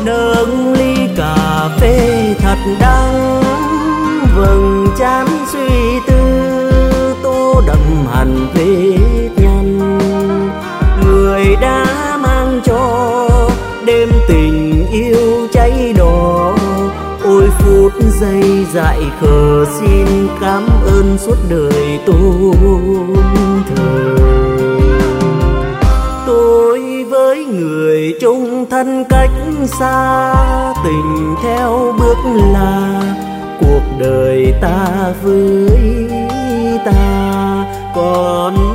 nâng ly cà phê thật đắng, vầng trán suy tư tô đậm hẳn vết nhăn. Người đã mang cho đêm tình yêu cháy đỏ, ôi phút giây dại khờ xin cảm ơn suốt đời tôn thờ. Tôi với người chung thân cách xa, tình theo bước là cuộc đời ta với ta. Còn